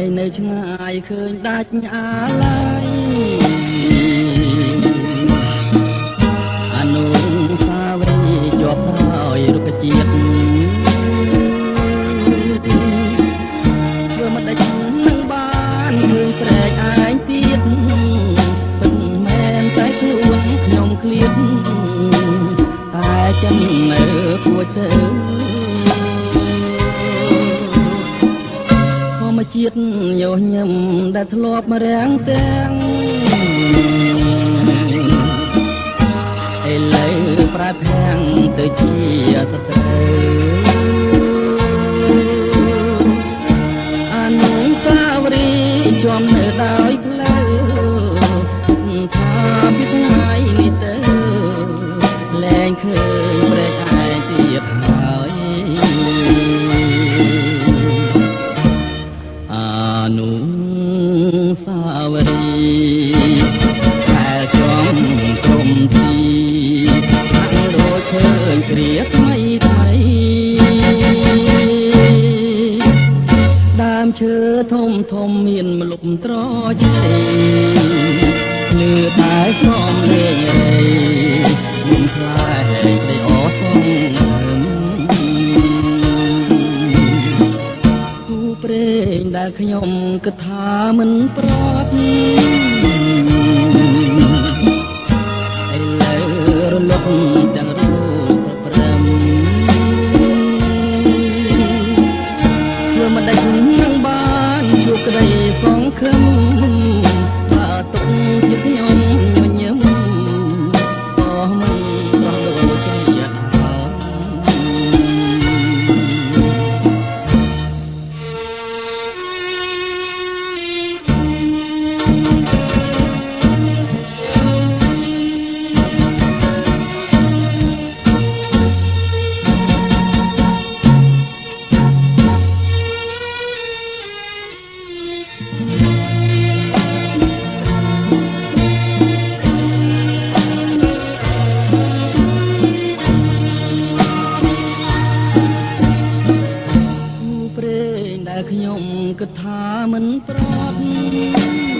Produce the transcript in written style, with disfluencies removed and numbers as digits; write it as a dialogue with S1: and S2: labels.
S1: នៅឆ្ងាយឃើញដាច់អាឡាយអនុសាវរីយ៍ជាប់ដោយរុក្ខជាតិធ្វើមិនដេចនឹងបានឃើញព្រែកឯងទៀតពិតមែនតែខ្លួនខ្ញុំឃ្លាតតែចឹងនៅគួចទៅជាតិយោញឹមដែលធ្លាប់មករាំងទាំងឥឡូវប្រែភាំងទៅជាសត្រូវអនុស្សាវរីយ៍ជាប់នៅដោយផ្លូវថាពីថ្ងៃនេះទៅលែងឃើញព្រែកឯងទៀតហើយអនុស្សាវរីយ៍តែចំក្រុមទីខាងដូចឃើញគ្រាថ្មីថ្មីដើមឈើធំធំមានម្លប់ត្រជ្រៃលឺតែសំឡេងរៃមិនខ្លាចได้អសំព្រេងដែលខ្ញុំគិតថាមិនប្រត់ឥឡូវរលត់ទាំងរូបប្រព្រឹមធ្វើមិនដេចនឹងបានជួបក្តីសង្ឃឹមបើទុកជាខ្ញុំញញឹមក៏មិនប្រោះដូចគ្នាខ្ញុំគិតថាមិនប្រត់